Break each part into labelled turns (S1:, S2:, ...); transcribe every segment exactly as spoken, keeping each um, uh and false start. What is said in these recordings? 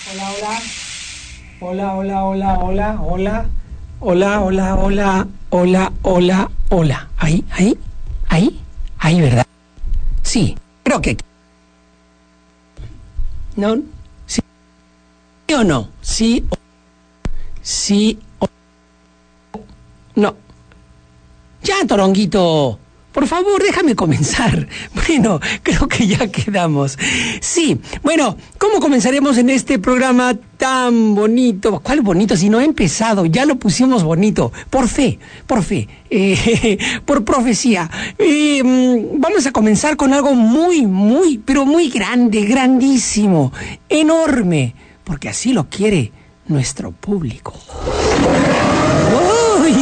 S1: Hola, hola, hola, hola, hola, hola, hola, hola, hola, hola, hola. Ahí, ahí, ahí, ahí, ¿verdad? Sí, creo que... ¿No? ¿Sí o no? ¿Sí o sí o no? Ya, Toronguito, por favor, déjame comenzar. Bueno, creo que ya quedamos. Sí, bueno, ¿cómo comenzaremos en este programa tan bonito? ¿Cuál bonito? Si no he empezado, ya lo pusimos bonito. Por fe, por fe, eh, por profecía. Eh, vamos a comenzar con algo muy, muy, pero muy grande, grandísimo, enorme, porque así lo quiere nuestro público. ¡Uy!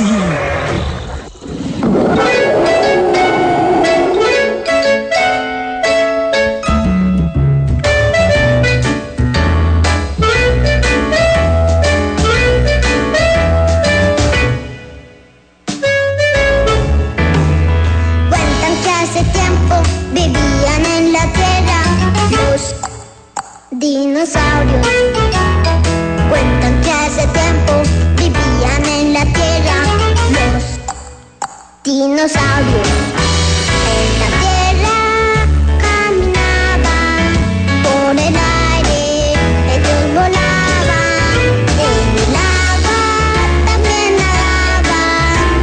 S2: Dinosaurios cuentan que hace tiempo vivían en la tierra los dinosaurios. En la tierra caminaban, por el aire ellos volaban, en el agua también nadaban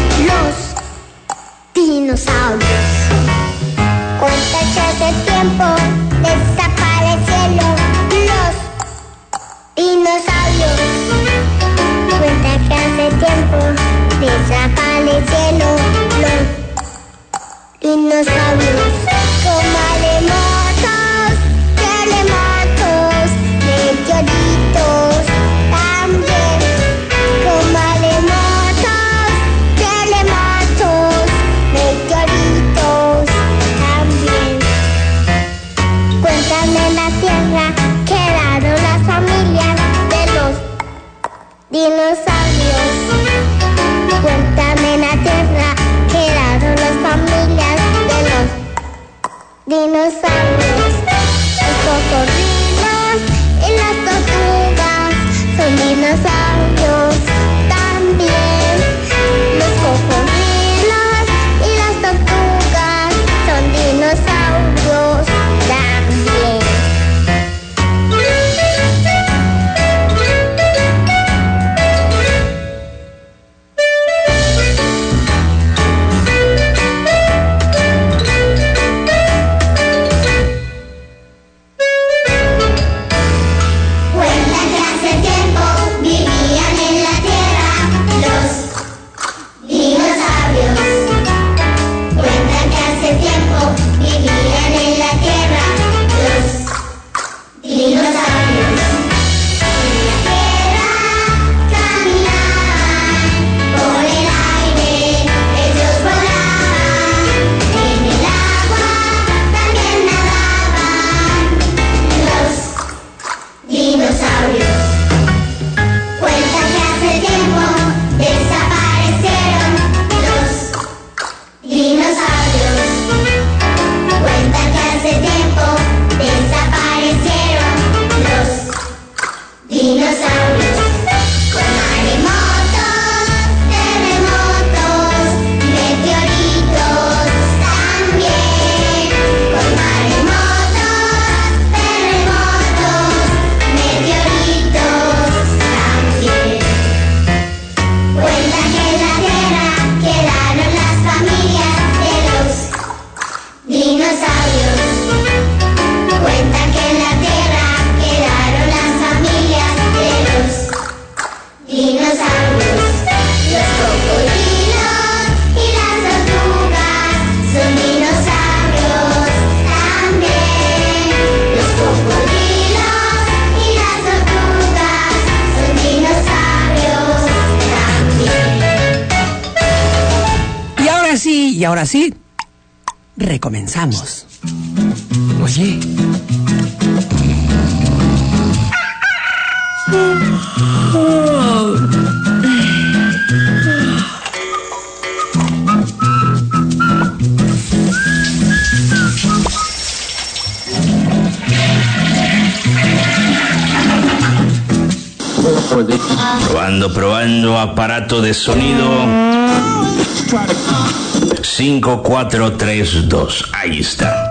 S2: los dinosaurios. Cuentan que hace tiempo desaparecieron los dinosaurios. Cuenta que hace tiempo desaparecieron los dinosaurios. Como maremotos, terremotos, meteoritos también. Como maremotos, terremotos, meteoritos también. Cuentan en la tierra quedaron las familias de los dinosaurios. Cuentan en la tierra quedaron las familias de los dinosaurios. Los cocodrilos y las tortugas son dinosaurios también. Los cocodrilos y las tortugas son dinosaurios también. Cuentan que hace tiempo vivían en la tierra los dinosaurios. Cuentan que hace tiempo vivían en la tierra los dinosaurios. En la tierra caminaban, por el aire ellos volaban, en el agua también nadaban los dinosaurios. Cuentan que hace tiempo desaparecieron los dinosaurios. Cuentan que hace tiempo desaparecieron los dinosaurios. Con maremotos, terremotos, meteoritos también. Con maremotos, terremotos, meteoritos también. Cuentan que en la tierra quedaron las familias de los dinosaurios. Cuentan que en la tierra quedaron las familias de los dinosaurios. Los cocodrilos y las tortugas son dinosaurios también. Los cocodrilos y las tortugas son dinosaurios también.
S1: Y ahora sí, y ahora sí, recomenzamos. Oye.
S3: Probando, probando, aparato de sonido. cinco, cuatro, tres, dos. Ahí está.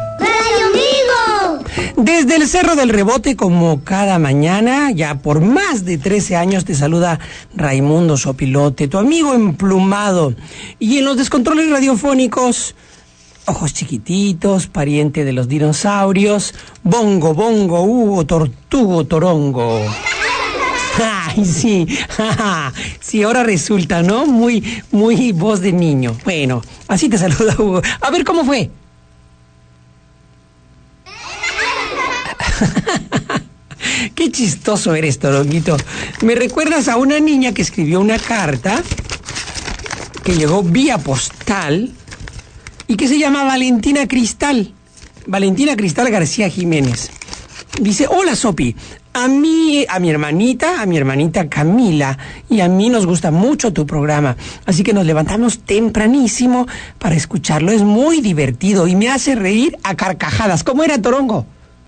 S1: Desde el Cerro del Rebote, como cada mañana, ya por más de trece años, te saluda Raimundo Sopilote, tu amigo emplumado. Y en los descontroles radiofónicos, Ojos Chiquititos, pariente de los dinosaurios, Bongo, Bongo, Hugo, Tortugo, Torongo. Ay, sí, sí, ahora resulta, ¿no? Muy, muy voz de niño. Bueno, así te saluda Hugo. A ver, ¿cómo fue? Qué chistoso eres, Toronguito. Me recuerdas a una niña que escribió una carta que llegó vía postal y que se llama Valentina Cristal. Valentina Cristal García Jiménez. Dice: hola, Sopi. A mí, a mi hermanita, a mi hermanita Camila y a mí nos gusta mucho tu programa. Así que nos levantamos tempranísimo para escucharlo. Es muy divertido y me hace reír a carcajadas. ¿Cómo era, Torongo?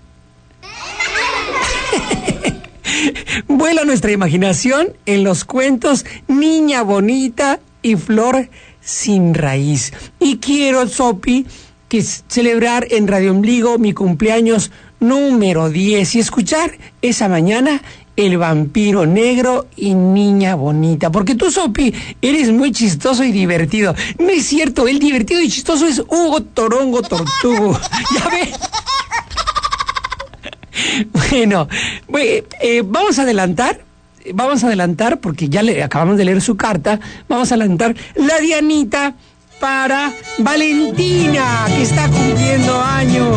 S1: Vuela nuestra imaginación en los cuentos Niña Bonita y Flor Sin Raíz. Y quiero, Sopi, que celebrar en Radio Ombligo mi cumpleaños número diez y escuchar esa mañana El Vampiro Negro y Niña Bonita. Porque tú, Sopi, eres muy chistoso y divertido. No es cierto, el divertido y chistoso es Hugo Torongo Tortugo. ¿Ya ves? Bueno, eh, vamos a adelantar, vamos a adelantar porque ya le acabamos de leer su carta. Vamos a adelantar la Dianita para Valentina, que está cumpliendo años.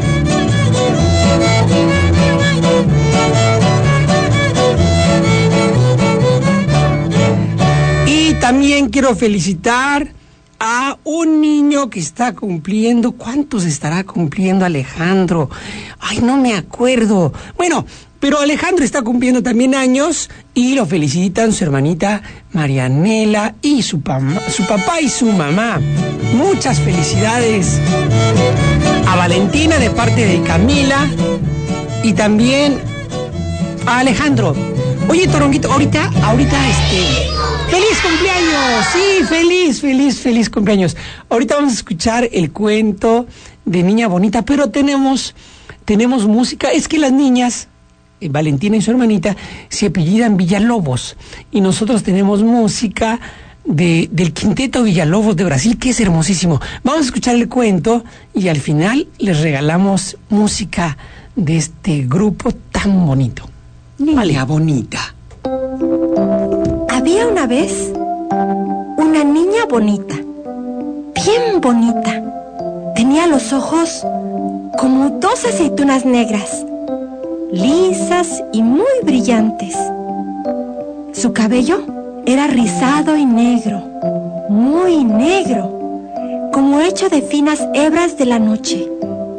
S1: Y también quiero felicitar a un niño que está cumpliendo. ¿Cuántos estará cumpliendo Alejandro? Ay, no me acuerdo. Bueno, pero Alejandro está cumpliendo también años y lo felicitan su hermanita Marianela y su, pam- su papá y su mamá. Muchas felicidades a Valentina de parte de Camila y también a Alejandro. Oye, Toronguito, ahorita, ahorita este... ¡Feliz cumpleaños! Sí, feliz, feliz, feliz cumpleaños. Ahorita vamos a escuchar el cuento de Niña Bonita, pero tenemos, tenemos música. Es que las niñas, eh, Valentina y su hermanita, se apellidan Villalobos. Y nosotros tenemos música de, del Quinteto Villalobos de Brasil, que es hermosísimo. Vamos a escuchar el cuento y al final les regalamos música de este grupo tan bonito. Niña Bonita.
S4: Había una vez una niña bonita, bien bonita. Tenía los ojos como dos aceitunas negras, lisas y muy brillantes. Su cabello era rizado y negro, muy negro, como hecho de finas hebras de la noche.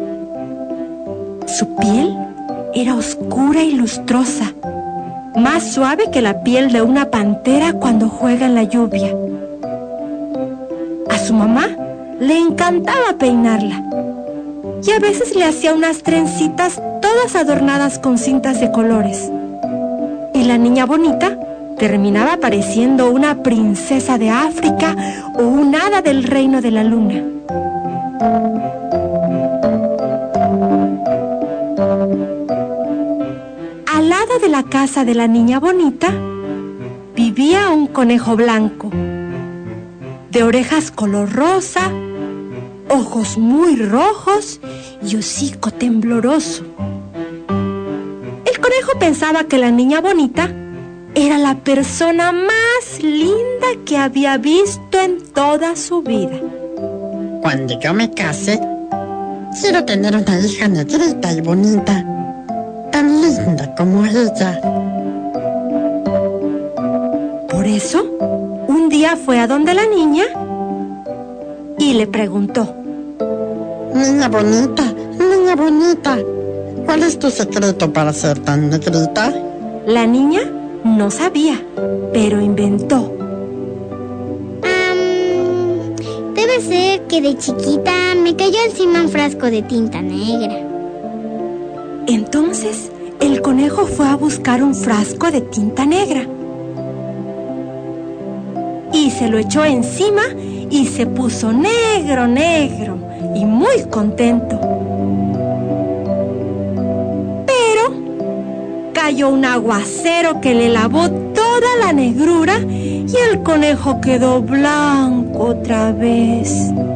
S4: Su piel era oscura y lustrosa, más suave que la piel de una pantera cuando juega en la lluvia. A su mamá le encantaba peinarla y a veces le hacía unas trencitas todas adornadas con cintas de colores. Y la niña bonita terminaba pareciendo una princesa de África o un hada del reino de la luna. Al lado de la casa de la niña bonita vivía un conejo blanco, de orejas color rosa, ojos muy rojos y hocico tembloroso. El conejo pensaba que la niña bonita era la persona más linda que había visto en toda su vida.
S5: Cuando yo me case, quiero tener una hija negrita y bonita, tan linda como ella.
S4: Por eso, un día fue a donde la niña y le preguntó:
S5: Niña bonita, niña bonita, ¿cuál es tu secreto para ser tan negrita?
S4: La niña no sabía, pero inventó.
S2: Um, debe ser que de chiquita me cayó encima un frasco de tinta negra.
S4: Entonces el conejo fue a buscar un frasco de tinta negra y se lo echó encima y se puso negro, negro y muy contento. Pero cayó un aguacero que le lavó toda la negrura y el conejo quedó blanco otra vez.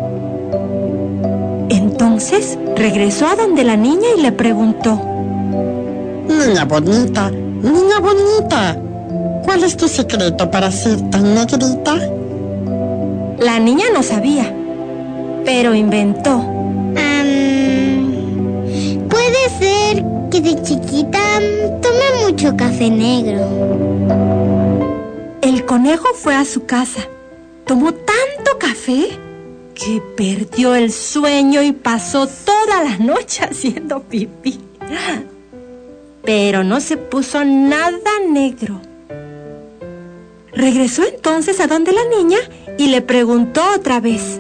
S4: Entonces regresó a donde la niña y le preguntó:
S5: Niña bonita, niña bonita, ¿cuál es tu secreto para ser tan negrita?
S4: La niña no sabía, pero inventó.
S2: Um, puede ser que de chiquita tomé mucho café negro.
S4: El conejo fue a su casa, tomó tanto café que perdió el sueño y pasó toda la noche haciendo pipí. Pero no se puso nada negro. Regresó entonces a donde la niña y le preguntó otra vez: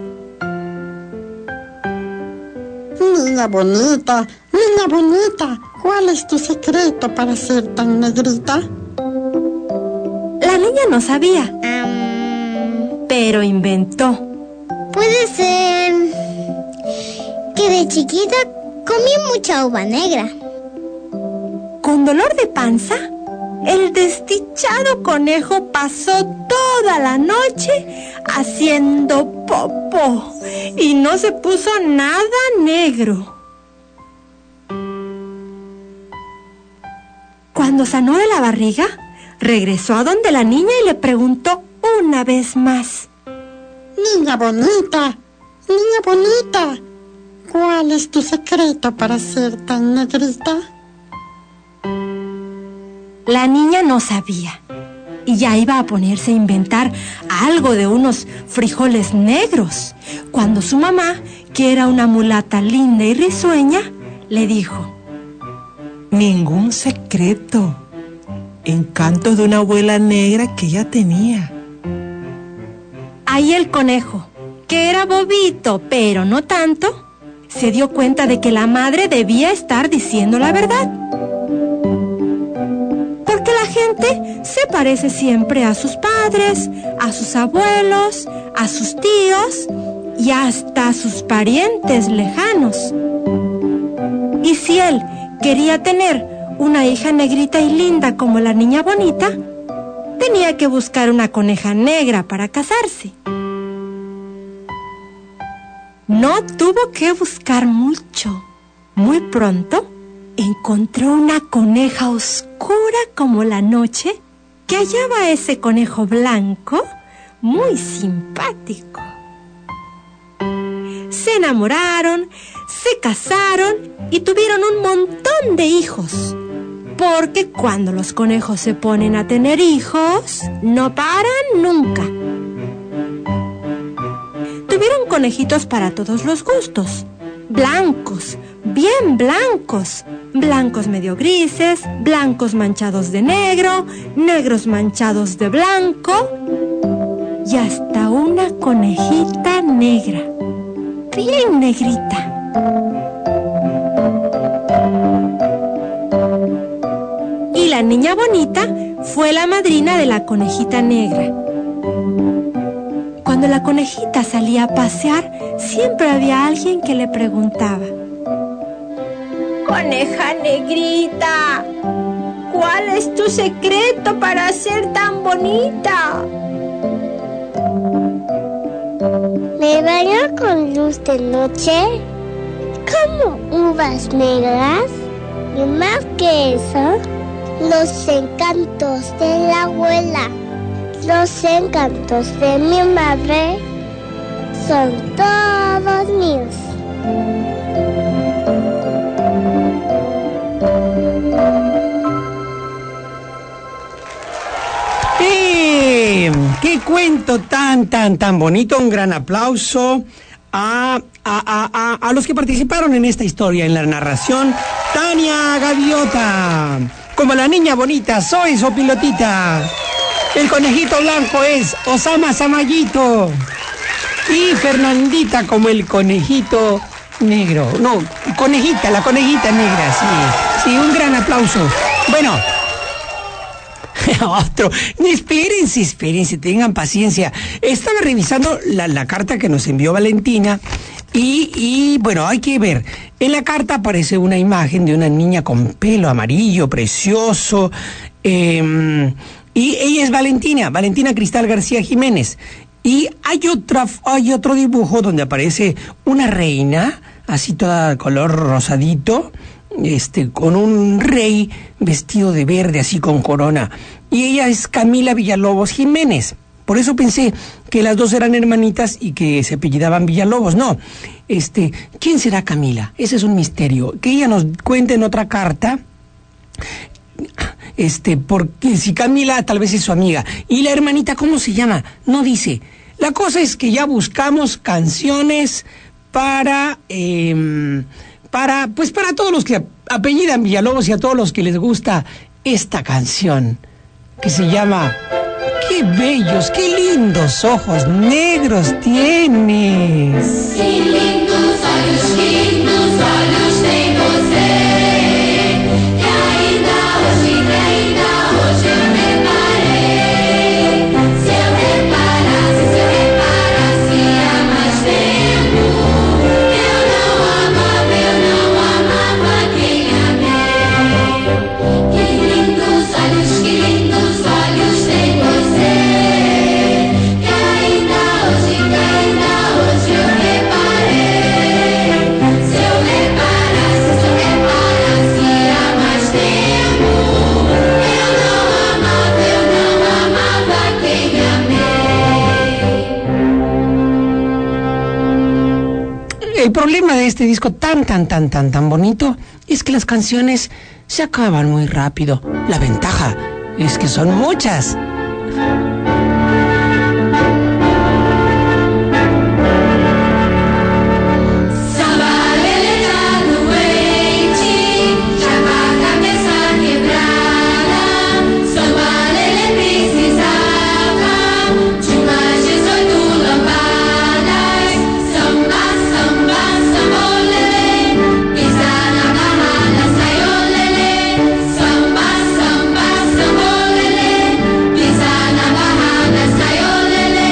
S5: Niña bonita, niña bonita, ¿cuál es tu secreto para ser tan negrita?
S4: La niña no sabía,
S2: Um,
S4: pero inventó.
S2: puede ser que de chiquita comí mucha uva negra.
S4: Con dolor de panza, el desdichado conejo pasó toda la noche haciendo popó y no se puso nada negro. Cuando sanó de la barriga, regresó a donde la niña y le preguntó una vez más:
S5: Niña bonita, niña bonita, ¿cuál es tu secreto para ser tan negrita?
S4: La niña no sabía y ya iba a ponerse a inventar algo de unos frijoles negros, cuando su mamá, que era una mulata linda y risueña, le dijo:
S6: Ningún secreto. Encantos de una abuela negra que ella tenía.
S4: Ahí el conejo, que era bobito, pero no tanto, se dio cuenta de que la madre debía estar diciendo la verdad. Porque la gente se parece siempre a sus padres, a sus abuelos, a sus tíos y hasta a sus parientes lejanos. Y si él quería tener una hija negrita y linda como la niña bonita, tenía que buscar una coneja negra para casarse. No tuvo que buscar mucho. Muy pronto encontró una coneja oscura como la noche que hallaba a ese conejo blanco muy simpático. Se enamoraron, se casaron y tuvieron un montón de hijos. Porque cuando los conejos se ponen a tener hijos, no paran nunca. Tuvieron conejitos para todos los gustos. Blancos, bien blancos. Blancos medio grises, blancos manchados de negro, negros manchados de blanco. Y hasta una conejita negra, bien negrita. Y la niña bonita fue la madrina de la conejita negra. Cuando la conejita salía a pasear, siempre había alguien que le preguntaba: Coneja negrita, ¿cuál es tu secreto para ser tan bonita?
S2: Me baño con luz de noche, como uvas negras, y más que eso, los encantos de la abuela, los encantos de mi madre, son todos míos.
S1: ¡Eh! ¡Qué cuento tan, tan, tan bonito! Un gran aplauso a, a, a, a, a los que participaron en esta historia, en la narración. Tania Gaviota, como la niña bonita, soy Sopilotita. El conejito blanco es Osama Samayito. Y Fernandita como el conejito negro. No, conejita, la conejita negra, sí. Sí, un gran aplauso. Bueno. Otro. Espérense, espérense, tengan paciencia. Estaba revisando la, la carta que nos envió Valentina y, y, bueno, hay que ver. En la carta aparece una imagen de una niña con pelo amarillo, precioso. Eh, y ella es Valentina, Valentina Cristal García Jiménez. Y hay, otra, hay otro dibujo donde aparece una reina, así toda color rosadito, este, con un rey vestido de verde, así con corona. Y ella es Camila Villalobos Jiménez. Por eso pensé que las dos eran hermanitas y que se apellidaban Villalobos. No, este, ¿quién será Camila? Ese es un misterio. Que ella nos cuente en otra carta. Este, porque si Camila tal vez es su amiga. Y la hermanita, ¿cómo se llama? No dice. La cosa es que ya buscamos canciones para... Eh, para, pues para todos los que apellidan Villalobos y a todos los que les gusta esta canción, que se llama ¡Qué bellos, qué lindos ojos negros tienes!
S2: Que lindos olhos, que lindos olhos tem você, que ainda hoje, que ainda hoje eu reparei. Se eu reparasse, se eu reparasse há mais tempo, eu não amava, eu não amava quem amei. Que lindos olhos, que lindos olhos tem você, que ainda hoje, que ainda hoje eu reparei. Se eu reparasse, se eu reparasse há mais tempo, eu não amava, eu não amava quem amei.
S1: El problema de este disco tan, tan, tan, tan, tan bonito es que las canciones se acaban muy rápido. La ventaja es que son muchas.
S2: Samba lelê tá doente, já com a cabeça quebrada. Samba lelê precisava de mais dezoito lambadas. Samba, samba, samba lelê, pisa na barrada, sai o lelê. Samba, samba, samba lelê, pisa na barrada, sai o lelê.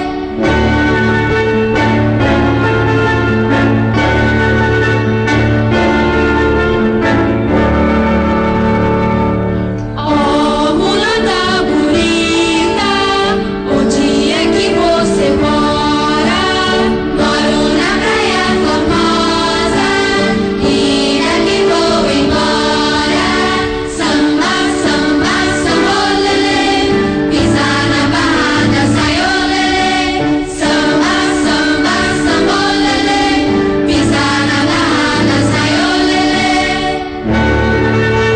S2: Oh, mulata bonita, onde é que você mora? Moro na Praia Formosa e daqui vou embora. Samba, samba, samba lelê, pisa na barrada, sai o lelê. Samba, samba, samba lelê, pisa na barrada, sai o lelê.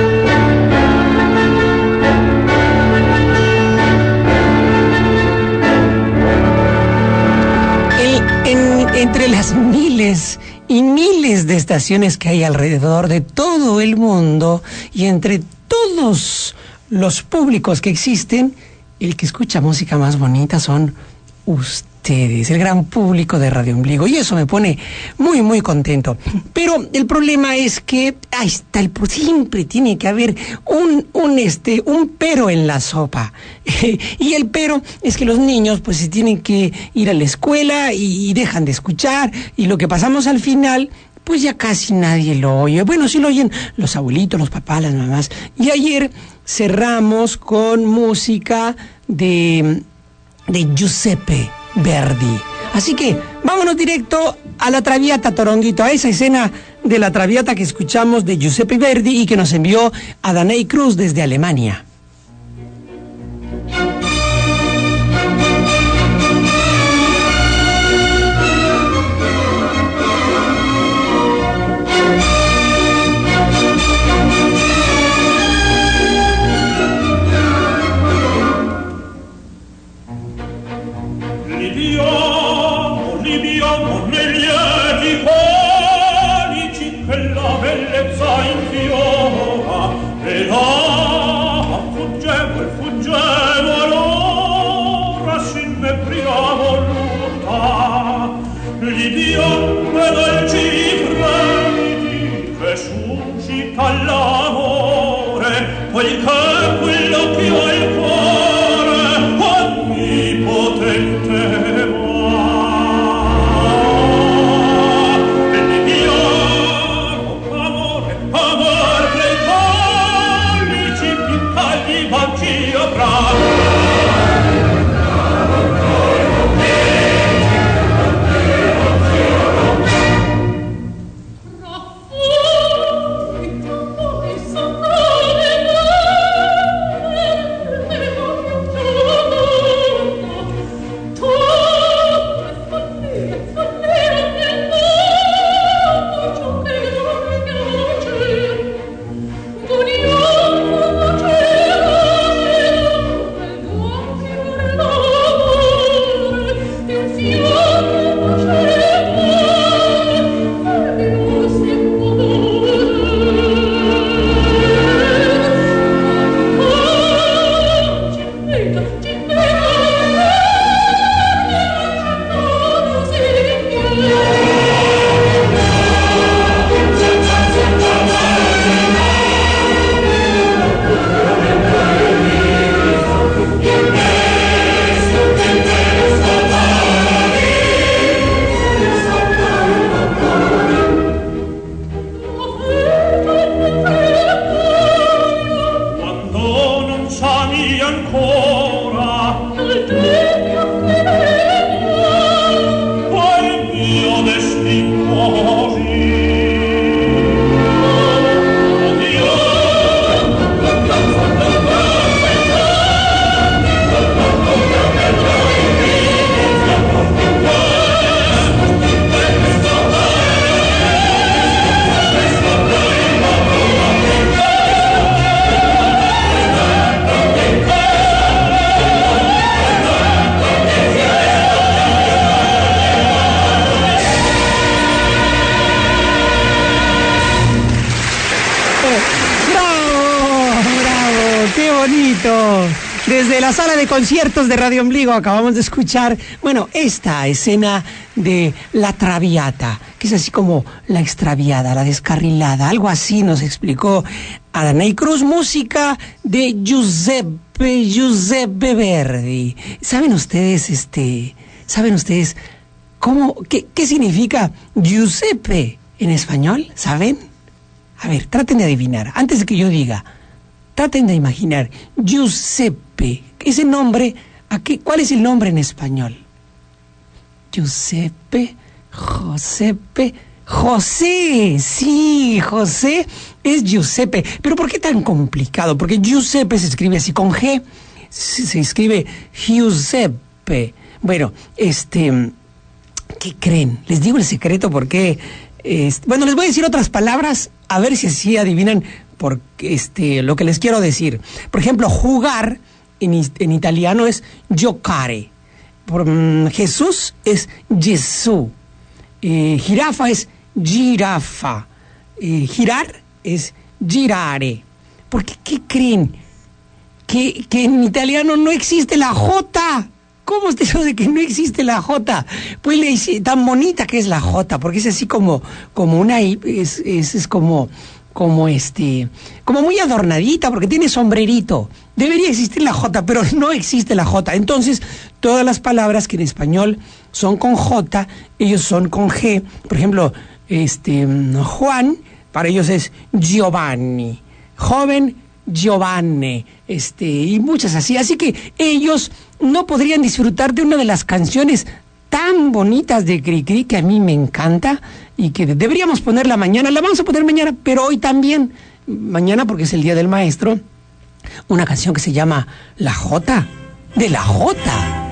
S1: El- en- entre las miles y miles de estaciones que hay alrededor de todo el mundo y entre todos los públicos que existen, el que escucha música más bonita son ustedes, el gran público de Radio Ombligo, y eso me pone muy, muy contento. Pero el problema es que ahí está el pro- siempre tiene que haber un, un este, un pero en la sopa. Y el pero es que los niños pues se tienen que ir a la escuela y, y dejan de escuchar, y lo que pasamos al final pues ya casi nadie lo oye. Bueno, sí lo oyen los abuelitos, los papás, las mamás. Y ayer cerramos con música de, de Giuseppe Verdi. Así que vámonos directo a la Traviata, Toronguito, a esa escena de la Traviata que escuchamos de Giuseppe Verdi y que nos envió a Danay Cruz desde Alemania.
S7: Libiamo, libiamo nei lieti conici, quella bellezza infiora, e là che quello che ho il cuore onnipotente va. E viviamo, amore, amor, nei pollici più caldi baci avrà.
S1: Desde la sala de conciertos de Radio Ombligo acabamos de escuchar, bueno, esta escena de La Traviata, que es así como la extraviada, la descarrilada, algo así nos explicó Adanay Cruz, música de Giuseppe, Giuseppe Verdi. ¿Saben ustedes, este, saben ustedes cómo, qué, qué significa Giuseppe en español? ¿Saben? A ver, traten de adivinar, antes de que yo diga. Traten de imaginar, Giuseppe, ese nombre, ¿a qué, ¿cuál es el nombre en español? Giuseppe, Josepe, José, sí, José es Giuseppe. ¿Pero por qué tan complicado? Porque Giuseppe se escribe así con G, se, se escribe Giuseppe. Bueno, este, ¿qué creen? Les digo el secreto porque, este, bueno, les voy a decir otras palabras, a ver si así adivinan por este, lo que les quiero decir. Por ejemplo, jugar en, en italiano es giocare. Por um, Jesús es Gesù. Eh, jirafa es girafa. Eh, girar es girare. ¿Por qué, qué creen? Que, que en italiano no existe la J. ¿Cómo es eso de que no existe la J? Pues le dice, tan bonita que es la J, porque es así como, como una, es, es, es como, como este, como muy adornadita, porque tiene sombrerito. Debería existir la J, pero no existe la J. Entonces, todas las palabras que en español son con J, ellos son con G. Por ejemplo, este, Juan, para ellos es Giovanni. Joven, Giovanni. Este, y muchas así. Así que ellos no podrían disfrutar de una de las canciones tan bonitas de Cricri, que a mí me encanta, y que deberíamos ponerla mañana. La vamos a poner mañana, pero hoy también. Mañana, porque es el Día del Maestro. Una canción que se llama La Jota, de la Jota.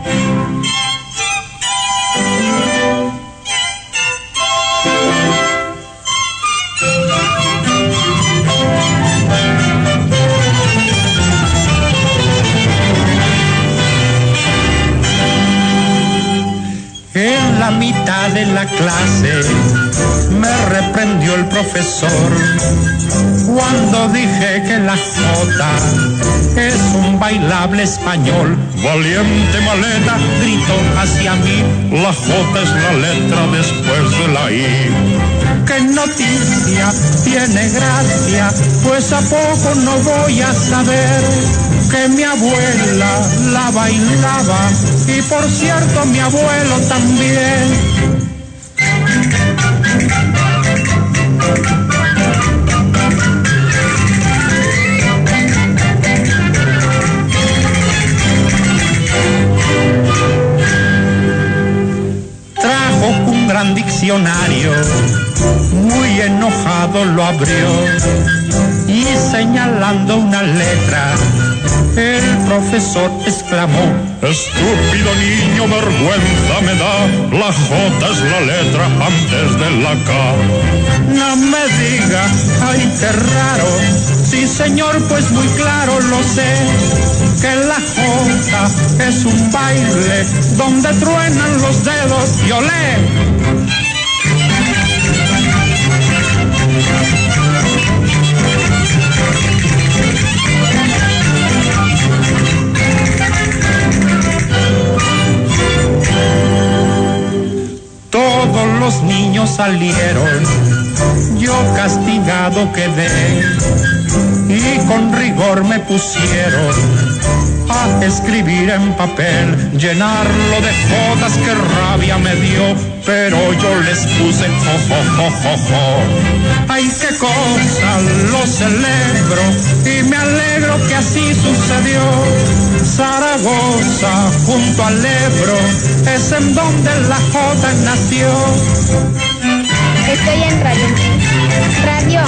S8: En la mitad de la clase me reprendió el profesor cuando dije que la jota es un bailable español. Valiente maleta, gritó hacia mí, la jota es la letra después de la I. Qué noticia, tiene gracia, pues a poco no voy a saber que mi abuela la bailaba y por cierto mi abuelo también. Trajo un gran diccionario, muy enojado lo abrió y señalando una letra, el profesor exclamó: estúpido niño, vergüenza me da, la J es la letra antes de la K. No me diga, ay qué raro, sí señor, pues muy claro lo sé, que la J es un baile donde truenan los dedos y olé. Todos los niños salieron, yo castigado quedé y con rigor me pusieron a escribir en papel, llenarlo de jodas, que rabia me dio, pero yo les puse jo, jo, jo, jo, jo. Ay, qué cosa, lo celebro y me alegro que así sucedió. Zaragoza, junto al Ebro, es en donde la Jota nació.
S9: Estoy en radio. Radio.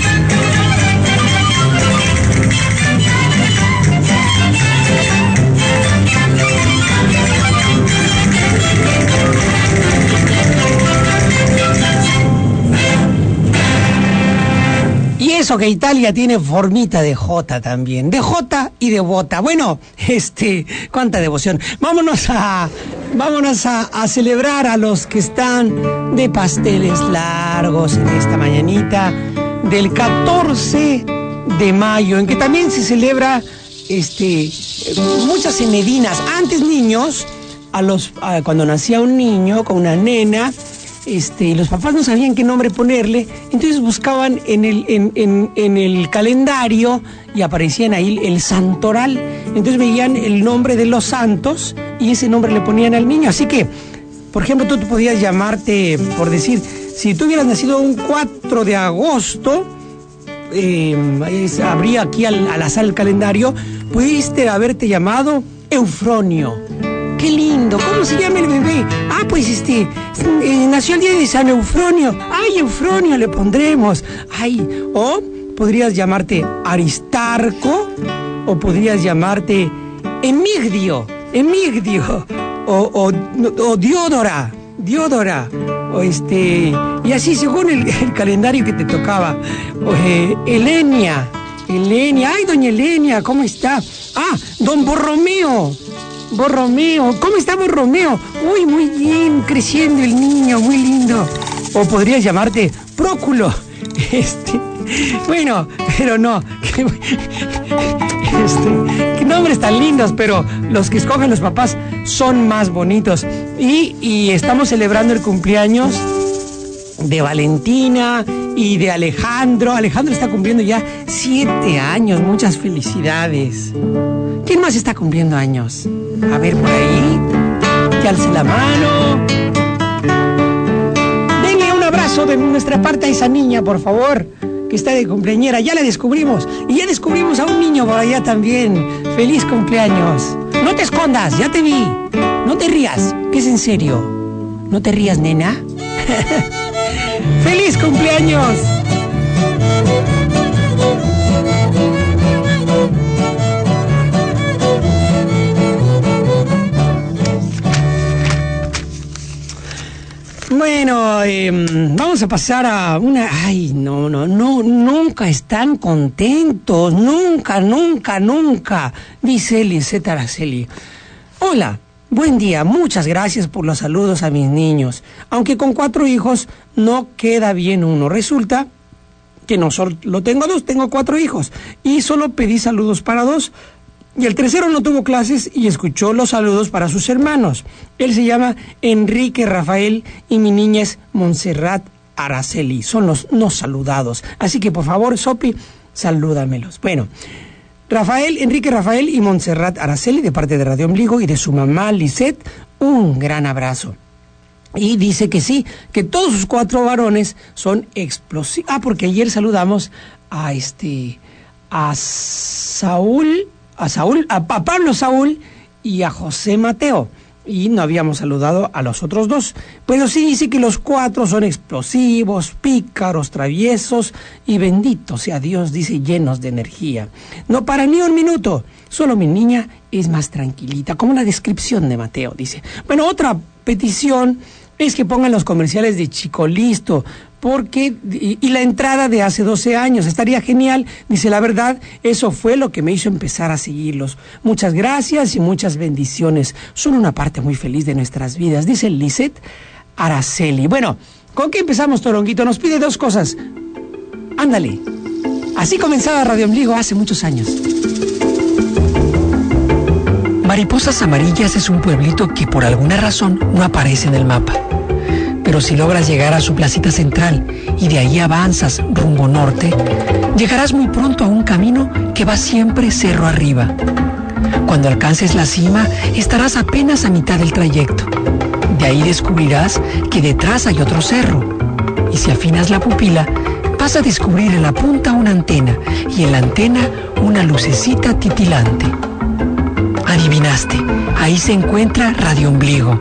S1: Y eso que Italia tiene formita de Jota también, de Jota y de bota. Bueno, este, cuánta devoción. Vámonos a, vámonos a, a celebrar a los que están de pasteles largos en esta mañanita del catorce de mayo, en que también se celebra, este, muchas enedinas. Antes, niños, a los, a, cuando nacía un niño con una nena, Este, los papás no sabían qué nombre ponerle, entonces buscaban en el, en, en, en el calendario y aparecían ahí el santoral. Entonces veían el nombre de los santos y ese nombre le ponían al niño. Así que, por ejemplo, tú, tú podías llamarte, por decir, si tú hubieras nacido un cuatro de agosto, eh, es, habría aquí al, al azar el calendario, pudiste haberte llamado Eufronio. ¡Qué lindo! ¿Cómo se llama el bebé? Ah, pues este, eh, nació el día de San Eufronio. ¡Ay, Eufronio le pondremos! ¡Ay! O podrías llamarte Aristarco, o podrías llamarte Emigdio, Emigdio, o, o, o Diodora, Diodora, o este, y así según el, el calendario que te tocaba. O, eh, Elenia, Elenia, ¡ay, doña Elenia! ¿Cómo está? ¡Ah, don Borromeo! Borromeo, ¿cómo está Borromeo? Uy, muy bien, creciendo el niño, muy lindo. O podrías llamarte Próculo. Este, bueno, pero no. Este, qué nombres tan lindos, pero los que escogen los papás son más bonitos. Y, y estamos celebrando el cumpleaños de Valentina y de Alejandro. Alejandro está cumpliendo ya siete años. Muchas felicidades. ¿Quién más está cumpliendo años? A ver, por ahí. Que alce la mano. Denle un abrazo de nuestra parte a esa niña, por favor, que está de cumpleañera. Ya la descubrimos. Y ya descubrimos a un niño por allá también. Feliz cumpleaños. No te escondas, ya te vi. No te rías, que es en serio. No te rías, nena. ¡Feliz cumpleaños! Bueno, eh, vamos a pasar a una... Ay, no, no, no, nunca están contentos, nunca, nunca, nunca, dice Lisette Araceli. Hola, Buen día, muchas gracias por los saludos a mis niños. Aunque con cuatro hijos no queda bien uno. Resulta que no solo tengo dos, tengo cuatro hijos. Y solo pedí saludos para dos. Y el tercero no tuvo clases y escuchó los saludos para sus hermanos. Él se llama Enrique Rafael y mi niña es Montserrat Araceli. Son los no saludados. Así que por favor, Sopi, salúdamelos. Bueno, Rafael, Enrique Rafael y Montserrat Araceli, de parte de Radio Ombligo y de su mamá Lisette, un gran abrazo. Y dice que sí, que todos sus cuatro varones son explosivos. Ah, porque ayer saludamos a este, a Saúl, a Saúl, a, a Pablo Saúl y a José Mateo. Y no habíamos saludado a los otros dos. Pero sí dice que los cuatro son explosivos, pícaros, traviesos y bendito sea Dios, dice, llenos de energía. No para ni un minuto. Solo mi niña es más tranquilita, como la descripción de Mateo, dice. Bueno, otra petición es que pongan los comerciales de Chico Listo, porque y, y la entrada de hace doce años estaría genial. Dice, la verdad, eso fue lo que me hizo empezar a seguirlos. Muchas gracias y muchas bendiciones. Son una parte muy feliz de nuestras vidas, dice Lisette Araceli. Bueno, ¿con qué empezamos, Toronguito? Nos pide dos cosas. Ándale. Así comenzaba Radio Ombligo hace muchos años. Mariposas Amarillas es un pueblito que por alguna razón no aparece en el mapa. Pero si logras llegar a su placita central y de ahí avanzas rumbo norte, llegarás muy pronto a un camino que va siempre cerro arriba. Cuando alcances la cima, estarás apenas a mitad del trayecto. De ahí descubrirás que detrás hay otro cerro. Y si afinas la pupila, vas a descubrir en la punta una antena y en la antena una lucecita titilante. Adivinaste, ahí se encuentra Radio Ombligo.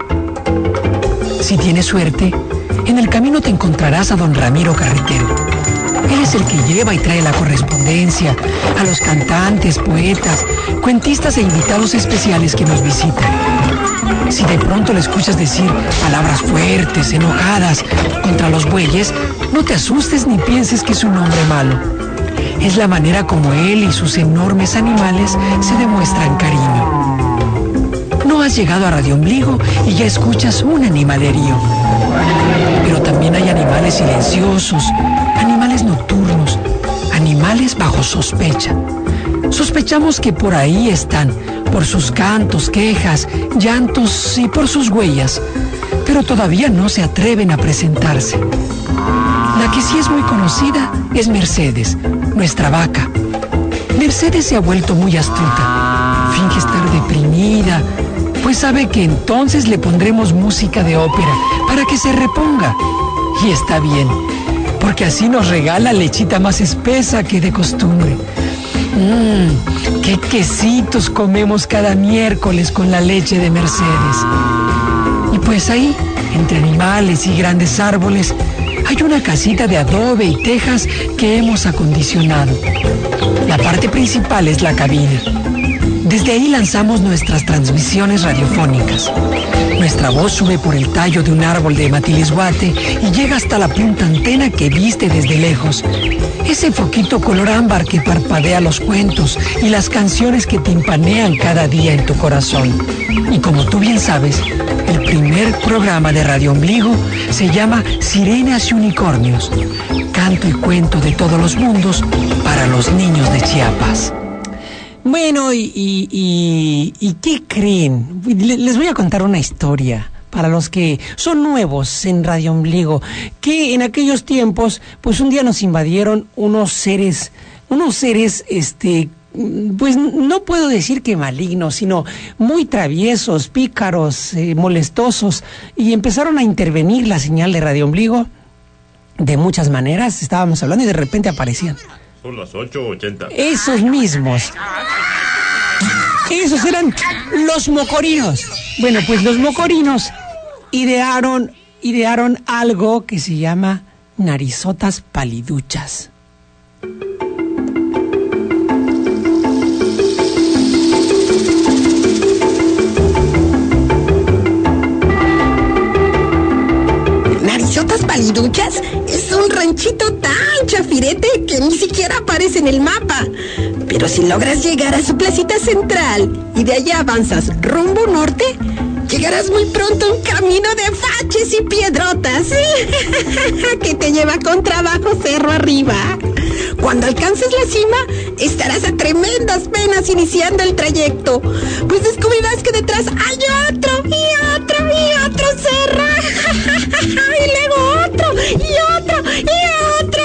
S1: Si tienes suerte, en el camino te encontrarás a don Ramiro Carretero. Él es el que lleva y trae la correspondencia a los cantantes, poetas, cuentistas e invitados especiales que nos visitan. Si de pronto le escuchas decir palabras fuertes, enojadas, contra los bueyes, no te asustes ni pienses que es un hombre malo. Es la manera como él y sus enormes animales se demuestran cariño. No has llegado a Radio Ombligo y ya escuchas un animalerío. Pero también hay animales silenciosos, animales nocturnos, animales bajo sospecha. Sospechamos que por ahí están, por sus cantos, quejas, llantos y por sus huellas, pero todavía no se atreven a presentarse. La que sí es muy conocida es Mercedes, nuestra vaca. Mercedes se ha vuelto muy astuta. Finge estar deprimida, pues sabe que entonces le pondremos música de ópera para que se reponga. Y está bien, porque así nos regala lechita más espesa que de costumbre. Mmm, qué quesitos comemos cada miércoles con la leche de Mercedes. Y pues ahí, entre animales y grandes árboles, hay una casita de adobe y tejas que hemos acondicionado. La parte principal es la cabina. Desde ahí lanzamos nuestras transmisiones radiofónicas. Nuestra voz sube por el tallo de un árbol de matilisguate y llega hasta la punta antena que viste desde lejos. Ese foquito color ámbar que parpadea los cuentos y las canciones que timpanean cada día en tu corazón. Y como tú bien sabes, el primer programa de Radio Ombligo se llama Sirenas y Unicornios. Canto y cuento de todos los mundos para los niños de Chiapas. Bueno, y, y, y, ¿y qué creen? Les voy a contar una historia para los que son nuevos en Radio Ombligo, que en aquellos tiempos, pues un día nos invadieron unos seres, unos seres, este, pues no puedo decir que malignos, sino muy traviesos, pícaros, eh, molestosos, y empezaron a intervenir la señal de Radio Ombligo de muchas maneras. Estábamos hablando y de repente aparecían.
S7: Son las ocho ochenta.
S1: Esos mismos. Esos eran los mocorinos. Bueno, pues los mocorinos idearon, idearon algo que se llama narizotas paliduchas.
S10: Narizotas Paliduchas es un ranchito tan chafirete que ni siquiera aparece en el mapa. Pero si logras llegar a su placita central y de allá avanzas rumbo norte, Llegarás muy pronto a un camino de baches y piedrotas que te lleva con trabajo cerro arriba. Cuando alcances la cima, estarás a tremendas penas iniciando el trayecto, pues descubrirás que detrás hay otro y otro y otro cerro y luego otro y otro y otro.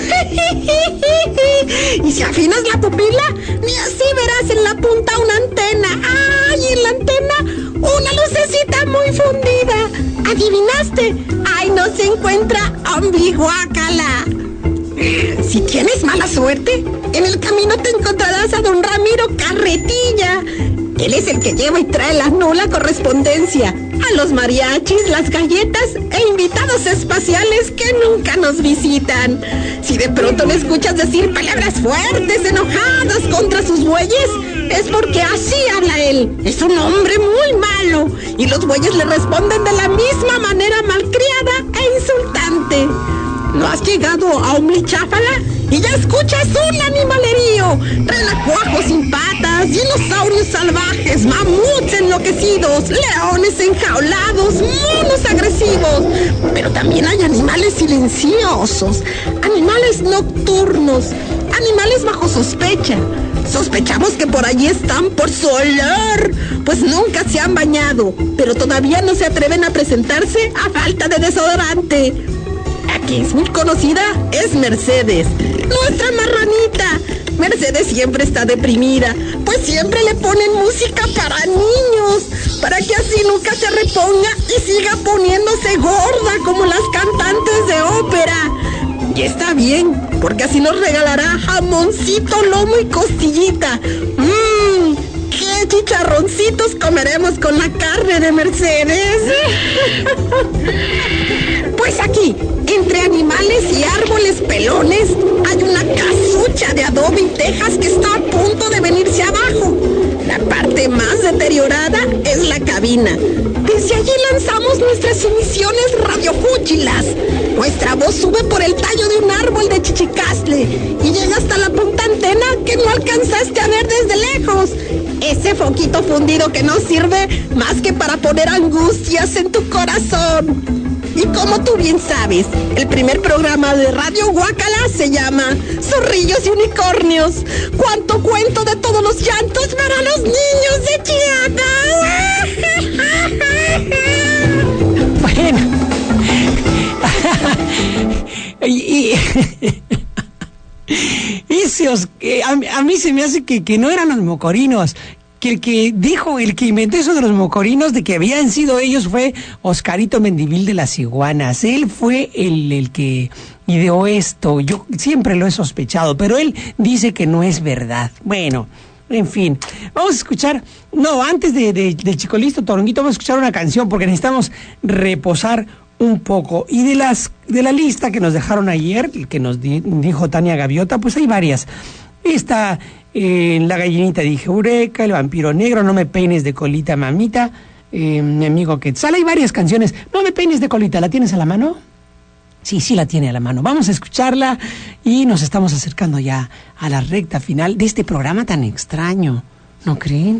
S10: Y si afinas la pupila, ni así verás en la punta una antena. ¡Ay! En la antena, una lucecita muy fundida. ¿Adivinaste? ¡Ay! No se encuentra Ambiguácala. Si tienes mala suerte, en el camino te encontrarás a don Ramiro Carretilla. Él es el que lleva y trae la nula correspondencia, a los mariachis, las galletas e invitados espaciales que nunca nos visitan. Si de pronto le escuchas decir palabras fuertes, enojadas contra sus bueyes, es porque así habla él. Es un hombre muy malo y los bueyes le responden de la misma manera malcriada e insultante. ¿No has llegado a Umlicháfala y ya escuchas un animalerío? Renacuajos sin patas, dinosaurios salvajes, mamuts enloquecidos, leones enjaulados, monos agresivos. Pero también hay animales silenciosos, animales nocturnos, animales bajo sospecha. Sospechamos que por allí están por su olor, pues nunca se han bañado, pero todavía no se atreven a presentarse a falta de desodorante. Que es muy conocida es Mercedes, nuestra marranita. Mercedes siempre está deprimida, pues siempre le ponen música para niños, para que así nunca se reponga y siga poniéndose gorda como las cantantes de ópera. Y está bien, porque así nos regalará jamoncito, lomo y costillita. Mmm, qué chicharroncitos comeremos con la carne de Mercedes. Pues aquí, entre animales y árboles pelones, hay una casucha de adobe y tejas que está a punto de venirse abajo. La parte más deteriorada es la cabina. Desde allí lanzamos nuestras emisiones radiofúchilas. Nuestra voz sube por el tallo de un árbol de chichicastle y llega hasta la punta antena que no alcanzaste a ver desde lejos. Ese foquito fundido que no sirve más que para poner angustias en tu corazón. Y como tú bien sabes, el primer programa de Radio Guácala se llama Zorrillos y Unicornios. ¿Cuánto cuento de todos los llantos para los niños de Chiapas?
S1: Bueno. y, y esos, eh, a, a mí se me hace que, que no eran los mocorinos. Que el que dijo, el que inventó eso de los mocorinos, de que habían sido ellos, fue Oscarito Mendivil de las Iguanas. Él fue el, el que ideó esto. Yo siempre lo he sospechado, pero él dice que no es verdad. Bueno, en fin, vamos a escuchar, no, antes de, de, de Chicolisto Toronguito, vamos a escuchar una canción porque necesitamos reposar un poco. Y de las de la lista que nos dejaron ayer, que nos di, dijo Tania Gaviota, pues hay varias. Esta, eh, La gallinita dije Eureka, El vampiro negro, No me peines de colita, mamita, eh, Mi amigo Quetzal. Hay varias canciones. No me peines de colita, ¿la tienes a la mano? Sí, sí la tiene a la mano. Vamos a escucharla y nos estamos acercando ya a la recta final de este programa tan extraño, ¿no creen?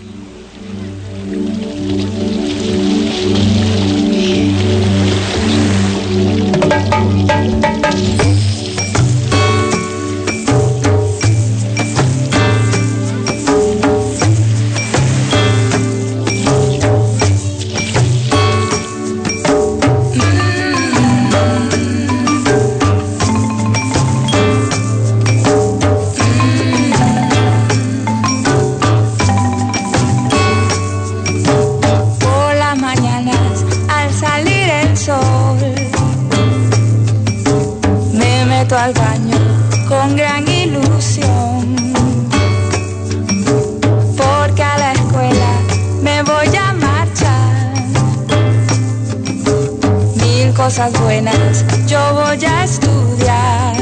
S11: Al baño con gran ilusión, porque a la escuela me voy a marchar. Mil cosas buenas yo voy a estudiar.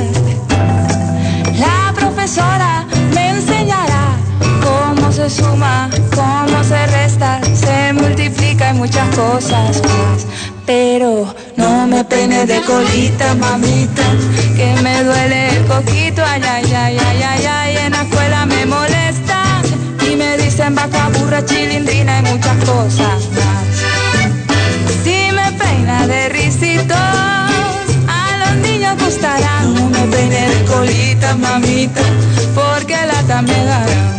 S11: La profesora me enseñará cómo se suma, cómo se resta, se multiplica y muchas cosas más. Pero no me peines de colita, mamita, que me duele el coquito, ay, ay, ay, ay, ay, ay. En la escuela me molestan y me dicen vaca, burra, chilindrina y muchas cosas más. colita, mamita, porque lata me darán.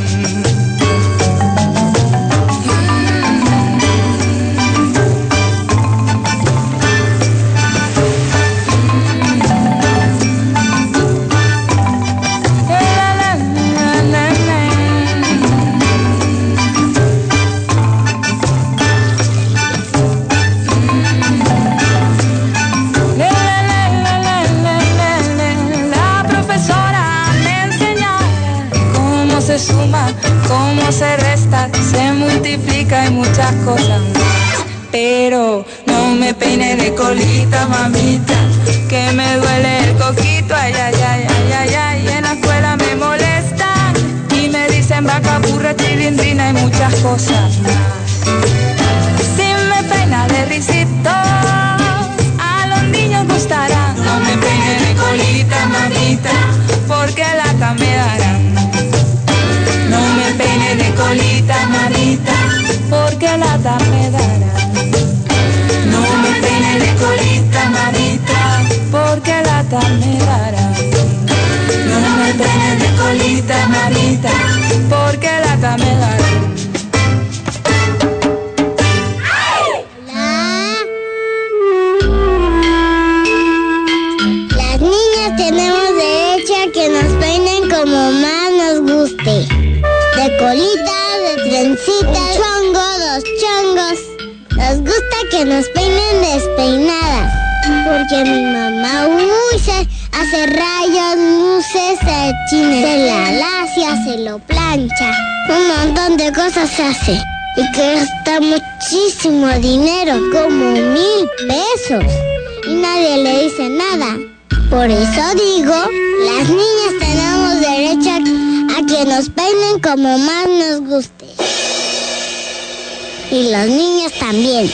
S11: Cómo se resta, se multiplica y muchas cosas más. Pero no me peine de colita, mamita, que me duele el coquito, ay, ay, ay, ay, ay, ay. En la escuela me molestan y me dicen vaca, burra, chilindrina y muchas cosas más. Si me peina de risito, a los niños gustará. No me peine de colita, mamita, porque lata me darán. No me peine de colita, mamita, porque lata me darán. No me peine de colita, mamita, porque lata me darán. No me peine de colita, mamita, porque lata me darán.
S9: Las niñas tenemos derecho a que nos peinen como más nos guste. De colita, de trencita, chongo, dos chongos. Nos gusta que nos peinen despeinadas, porque mi mamá, uy, se hace rayos, luces, se chine, se la lacia, se lo plancha. Un montón de cosas se hace y que gasta muchísimo dinero, como mil pesos. Y nadie le dice nada. Por eso digo, las niñas tenemos derecho a, a que nos peinen como más nos guste. Y los niños también.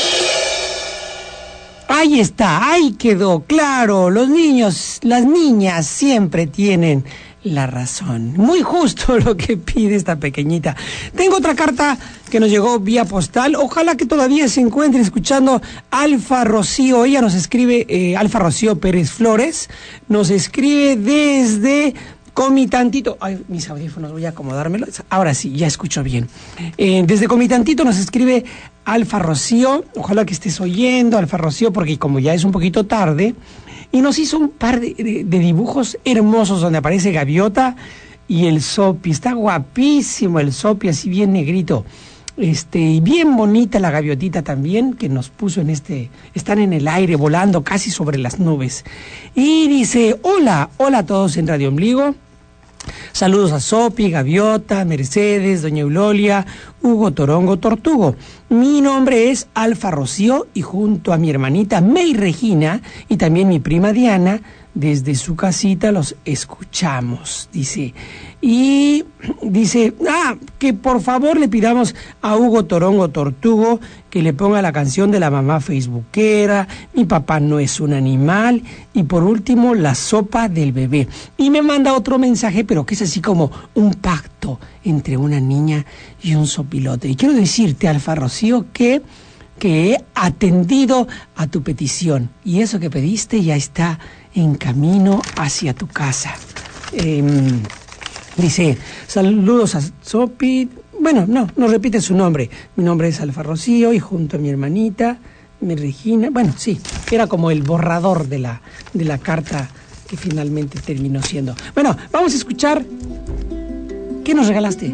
S1: Ahí está, ahí quedó, claro, los niños, las niñas siempre tienen la razón. Muy justo lo que pide esta pequeñita. Tengo otra carta que nos llegó vía postal. Ojalá que todavía se encuentre escuchando Alfa Rocío. Ella nos escribe, eh, Alfa Rocío Pérez Flores, nos escribe desde Comitantito. Ay, mis audífonos, voy a acomodármelos. Ahora sí, ya escucho bien. Eh, desde Comitantito nos escribe Alfa Rocío. Ojalá que estés oyendo, Alfa Rocío, porque como ya es un poquito tarde, y nos hizo un par de, de, de dibujos hermosos donde aparece Gaviota y el Sopi. Está guapísimo el Sopi, así bien negrito. Este, y bien bonita la gaviotita también, que nos puso en este... Están en el aire, volando casi sobre las nubes. Y dice, hola, hola a todos en Radio Ombligo. Saludos a Sopi, Gaviota, Mercedes, Doña Eulolia, Hugo Torongo Tortugo. Mi nombre es Alfa Rocío y junto a mi hermanita May Regina y también mi prima Diana, desde su casita los escuchamos, dice. Y dice, ah, que por favor le pidamos a Hugo Torongo Tortugo que le ponga la canción de la mamá facebookera, Mi papá no es un animal, y por último, La sopa del bebé. Y me manda otro mensaje, pero que es así como un pacto entre una niña y un sopilote. Y quiero decirte, Alfa Rocío, que, que he atendido a tu petición, y eso que pediste ya está en camino hacia tu casa. Eh, dice, saludos a Sopi. Bueno, no, no repite su nombre. Mi nombre es Alfa Rocío y junto a mi hermanita, mi Regina. Bueno, sí, era como el borrador de la, de la carta que finalmente terminó siendo. Bueno, vamos a escuchar. ¿Qué nos regalaste?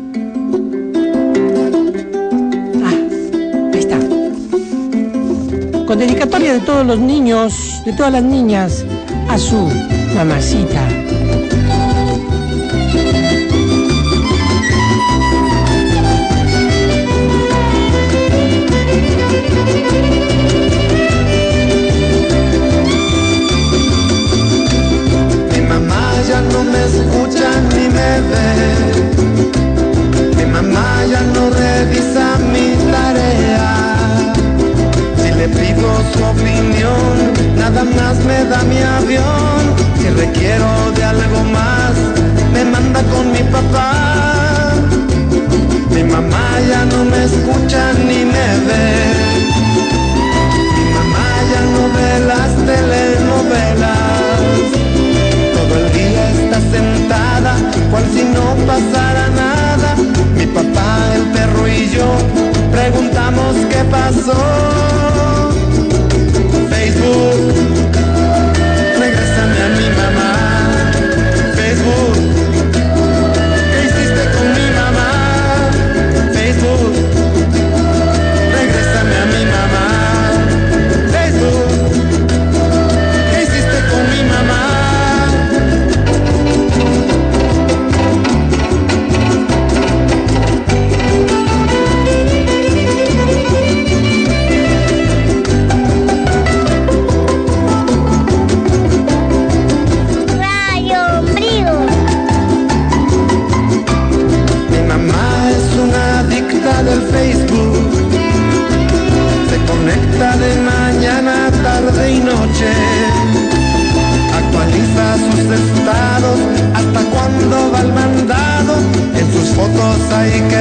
S1: Ah, ahí está. Con dedicatoria de todos los niños, de todas las niñas, a su mamacita.
S12: Mi mamá ya no me escucha ni me ve. Mi mamá ya no revisa mi tarea. Si le pido su opinión, nada más me da mi avión. Si requiero de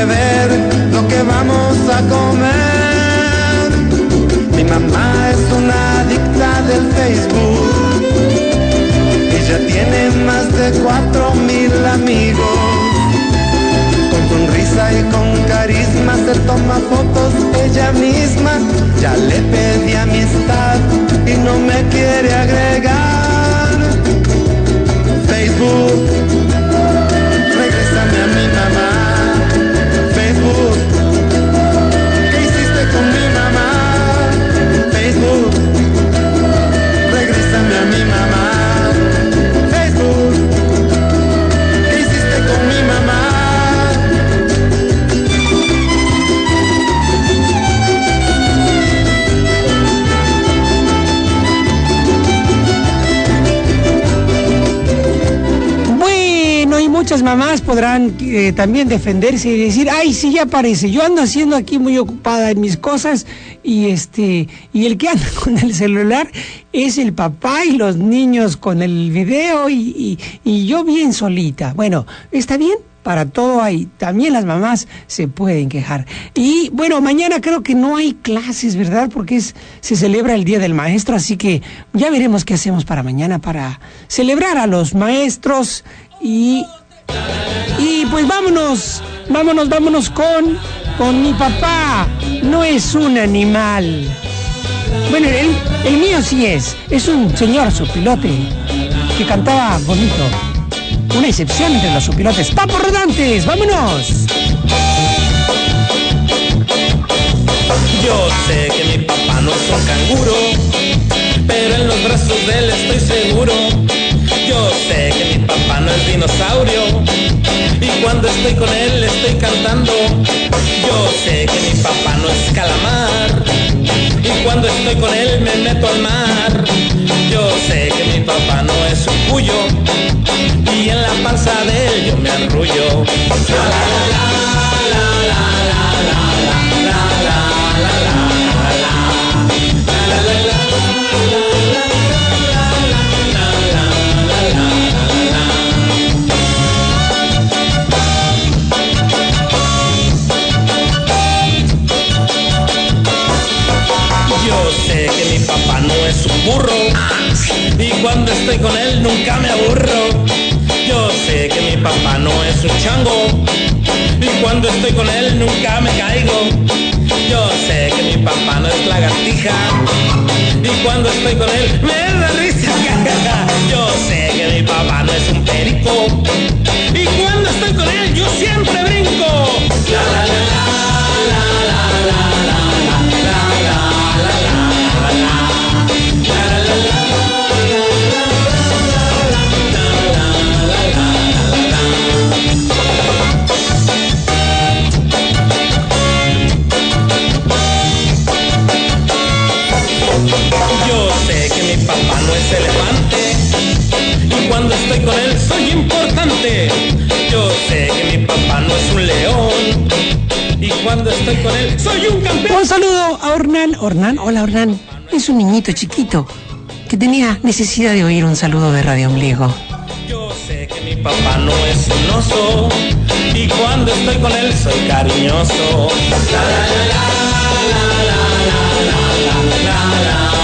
S12: ver lo que vamos a comer. Mi mamá es una adicta del Facebook. Ella tiene más de cuatro mil amigos. Con sonrisa y con carisma se toma fotos ella misma. Ya le pedí amistad y no me quiere agregar. Facebook, regrésame a mi mamá. Facebook, ¿qué hiciste con mi mamá? Facebook, regrésame a mi mamá. Facebook, ¿qué hiciste con mi mamá?
S1: Muchas mamás podrán eh, también defenderse y decir, ay, sí, ya parece, yo ando haciendo aquí muy ocupada en mis cosas y este y el que anda con el celular es el papá y los niños con el video y, y, y yo bien solita. Bueno, está bien, para todo hay, también las mamás se pueden quejar. Y bueno, mañana creo que no hay clases, ¿verdad? Porque es, se celebra el Día del Maestro, así que ya veremos qué hacemos para mañana para celebrar a los maestros y... Y pues vámonos, vámonos, vámonos con, con mi papá. No es un animal. Bueno, el, el mío sí es. Es un señor sopilote que cantaba bonito. Una excepción entre los sopilotes. ¡Papos rodantes! ¡Vámonos!
S13: Yo sé que mi papá no es un canguro, pero en los brazos de él estoy seguro. Yo sé que mi papá no es dinosaurio, y cuando estoy con él estoy cantando. Yo sé que mi papá no es calamar, y cuando estoy con él me meto al mar. Yo sé que mi papá no es un cuyo, y en la panza de él yo me arrullo. La, la, la, la, la, la, la, la, la, la, la, la. Yo sé que mi papá no es un burro, y cuando estoy con él nunca me aburro. Yo sé que mi papá no es un chango, y cuando estoy con él nunca me caigo. Yo sé que mi papá no es lagartija, y cuando estoy con él me da risa. Yo sé que mi papá no es un perico, y cuando estoy con él yo siempre brinco. La la la la la la la la la la. Yo sé que mi papá no es elefante, y cuando estoy con él soy importante. Yo sé que mi papá no es un león, y cuando estoy con él soy un campeón.
S1: Un saludo a Ornán. Ornán, hola Ornán. Es un niñito chiquito que tenía necesidad de oír un saludo de Radio Ombligo.
S13: Yo sé que mi papá no es un oso, y cuando estoy con él soy cariñoso. La la la la la la la la la la la.